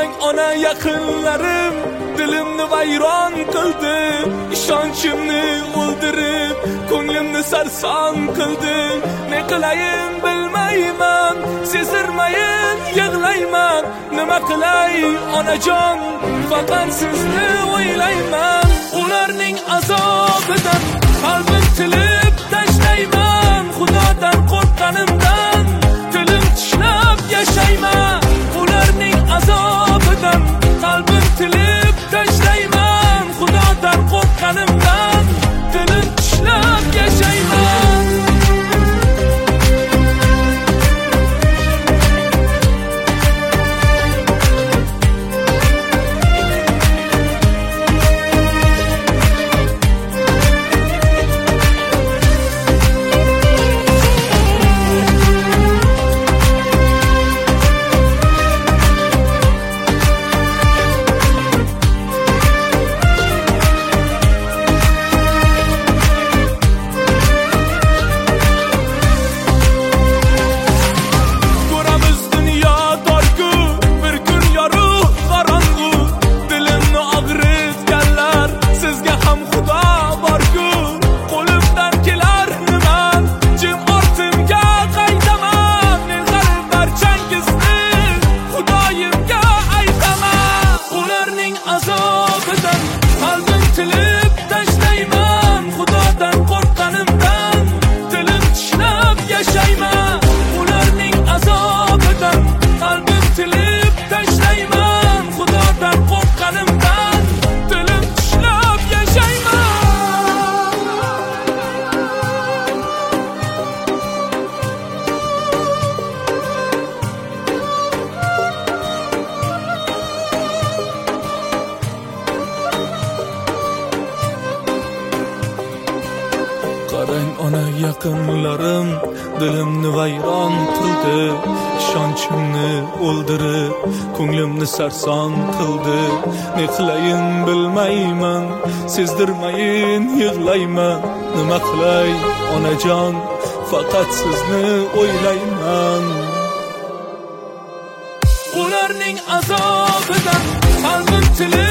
Qarang ona yaqinlarim dilimni vayron qildi, ishonchimni o'ldirib ko'nglimni sarson qildi. Ne qilayin bilmayman, sezdirmayin yig'layman. Nima qilay onajon, faqat sizni o'ylayman. Ularning azobidan qalbim tilib tashlayman. Xudodan qo'rqqanimdan tilim tishlab yashayman. Ularning azobidan qalbim tilib tashlayman. Xudodan qo'rqqanimdan tilim tishlab yashayman. Qarang ona yaqinlarim dilimni vayron qildi, ishonchimni o'ldirib ko'nglimni sarson qildi. Ne qilayin bilmayman, sezdirmayin yig'layman. Nima qilay onajon, faqat sizni o'ylayman. Ularning azobidan qalbim tilib